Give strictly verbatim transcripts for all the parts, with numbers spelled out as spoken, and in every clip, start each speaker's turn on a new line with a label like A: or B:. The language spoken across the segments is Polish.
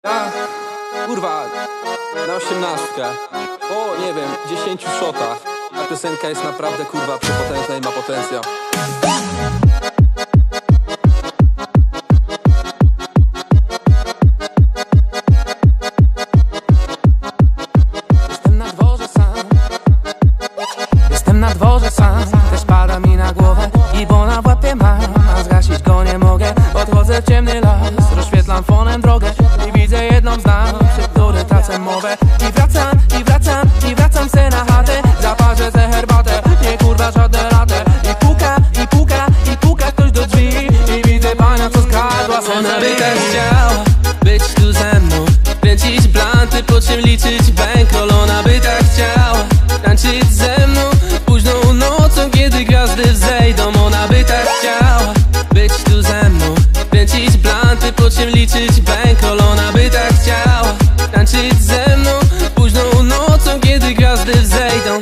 A: Ja, kurwa, na osiemnastkę, po, nie wiem, dziesięciu shotach. Ta piosenka jest naprawdę, kurwa, przepotężna i ma potencjał.
B: Jestem na dworze sam, jestem na dworze sam. Też pada mi na głowę i bona w łapie mam, a zgasić go nie mogę. Odchodzę w ciemny las, rozświetlam fonem drogę i widzę jedną z nas, przy której tracę mowę. I wracam, i wracam, i wracam se na chatę. Zaparzę se herbatę, nie kurwa żadne latę. I puka, i puka, i puka ktoś do drzwi i widzę pana, co skradła se.
C: Ona by tak chciała być tu ze mną, kręcić blanty, po czym liczyć bankroll. Ona by tak chciała tańczyć ze mną późną nocą, kiedy gwiazdy wzejdą. Ona by tak chciała być tu ze mną, kręcić blanty, po czym liczyć bankroll. Ona by tak chciała tańczyć ze mną późną nocą, kiedy gwiazdy wzejdą.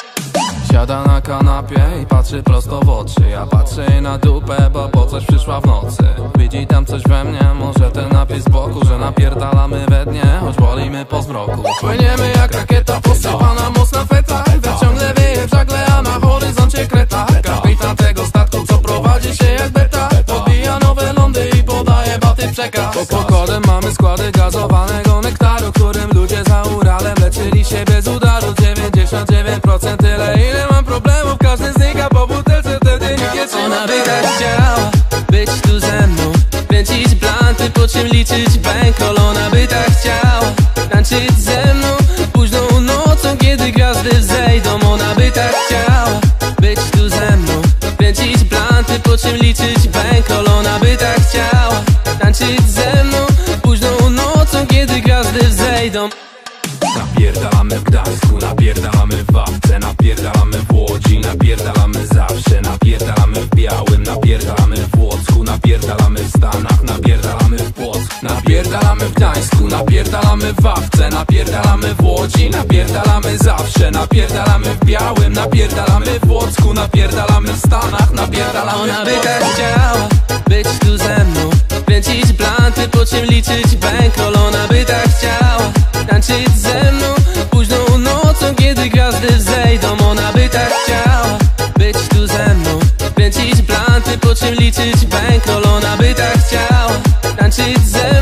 B: Siada na kanapie i patrzy prosto w oczy. Ja patrzę jej na dupę, bo po coś przyszła w nocy. Widzi tam coś we mnie, może ten napis z boku, że napierdalamy we dnie, choć wolimy po zmroku. Płyniemy jak rakieta, posypana mocna feta. Wiatr ciągle wieje w żagle, a na horyzoncie kreta. Kapitan tego statku, co prowadzi się jak beta, podbija nowe lądy i podaje baty przekaz. Pod pokładem mamy składy gazowanego nektaru, którym ludzie za Uralem leczyli się bez udaru. Dziewięćdziesiąt dziewięć procent tyle, ile mam problemów, każdy znika po butelce, wtedy nikt nie trzyma.
C: Ona by tak chciała być tu ze mną, kręcić blanty, po czym liczyć bankroll. Ona by tak chciała tańczyć ze mną późną nocą, kiedy gwiazdy wzejdą. Ona by tak chciała być tu ze mną, kręcić blanty, po czym liczyć bankroll. Ona by tak chciała tańczyć ze mną późną nocą, kiedy gwiazdy wzejdą.
D: Napierdalamy w Gdańsku, napierdalamy w Wawce, napierdalamy w Łodzi, napierdalamy zawsze, napierdalamy w Białym, napierdalamy w Łocku, napierdalamy w Stanach, napierdalamy w Płocku. Napierdalamy w Gdańsku, napierdalamy w Wawce, napierdalamy w Łodzi, napierdalamy zawsze, napierdalamy w Białym, napierdalamy w Łocku, napierdalamy w Stanach, napierdalamy w
C: Ona by tak chciała być tu ze mną, kręcić blanty, po czym liczyć bankroll. Ona by tak chciała tańczyć ze mną późną nocą, kiedy gwiazdy wzejdą. Ona by tak chciała być tu ze mną, kręcić blanty, po czym liczyć bankroll. Ona by tak chciała tańczyć ze mną